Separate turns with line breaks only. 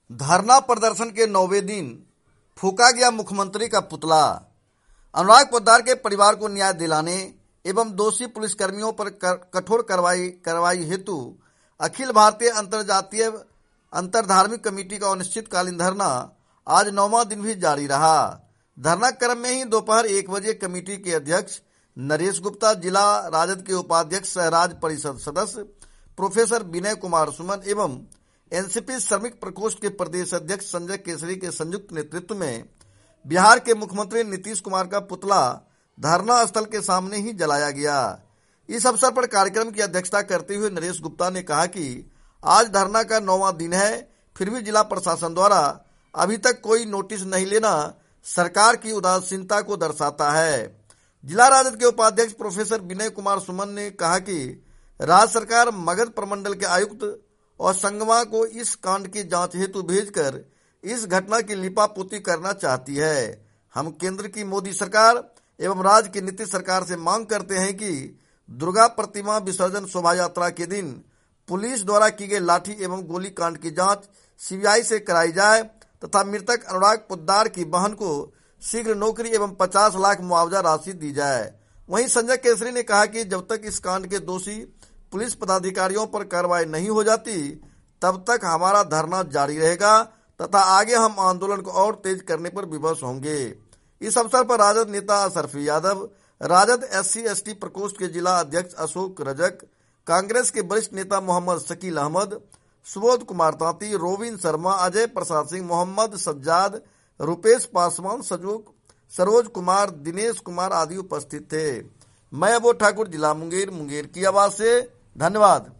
धरना प्रदर्शन के 9वें दिन फूका गया मुख्यमंत्री का पुतला। अनुराग पोद्दार के परिवार को न्याय दिलाने एवं दोषी पुलिसकर्मियों पर कठोर कार्रवाई हेतु अखिल भारतीय अंतरजातीय अंतरधार्मिक कमेटी का अनिश्चितकालीन धरना आज 9वां दिन भी जारी रहा। धरना क्रम में ही दोपहर 1 बजे कमेटी के अध्यक्ष नरेश गुप्ता, जिला राजद के उपाध्यक्ष सह राज्य परिषद सदस्य प्रोफेसर विनय कुमार सुमन एवं एनसीपी श्रमिक प्रकोष्ठ के प्रदेश अध्यक्ष संजय केसरी के संयुक्त नेतृत्व में बिहार के मुख्यमंत्री नीतीश कुमार का पुतला धरना स्थल के सामने ही जलाया गया। इस अवसर पर कार्यक्रम की अध्यक्षता करते हुए नरेश गुप्ता ने कहा कि आज धरना का 9वां दिन है, फिर भी जिला प्रशासन द्वारा अभी तक कोई नोटिस नहीं लेना सरकार की उदासीनता को दर्शाता है। जिला राजद के उपाध्यक्ष प्रोफेसर विनय कुमार सुमन ने कहा कि राज्य सरकार मगध प्रमंडल के आयुक्त और संगमा को इस कांड की जांच हेतु भेजकर इस घटना की लिपापोती करना चाहती है। हम केंद्र की मोदी सरकार एवं राज्य की नीतीश सरकार से मांग करते हैं कि दुर्गा प्रतिमा विसर्जन शोभा यात्रा के दिन पुलिस द्वारा की गई लाठी एवं गोली कांड की जांच सीबीआई से कराई जाए तथा मृतक अनुराग पोद्दार की बहन को शीघ्र नौकरी एवं 50 लाख मुआवजा राशि दी जाए। वहीं संजय केसरी ने कहा कि जब तक इस कांड के दोषी पुलिस पदाधिकारियों पर कार्रवाई नहीं हो जाती तब तक हमारा धरना जारी रहेगा तथा आगे हम आंदोलन को और तेज करने पर विवश होंगे। इस अवसर पर राजद नेता अशरफी यादव, राजद SC/ST प्रकोष्ठ के जिला अध्यक्ष अशोक रजक, कांग्रेस के वरिष्ठ नेता मोहम्मद शकील अहमद, सुबोध कुमार तांती, रोविन शर्मा, अजय प्रसाद सिंह, मोहम्मद सज्जाद, रुपेश पासवान, सरोज कुमार, दिनेश कुमार आदि उपस्थित थे। मैं अबोध ठाकुर, जिला मुंगेर की आवाज से धन्यवाद।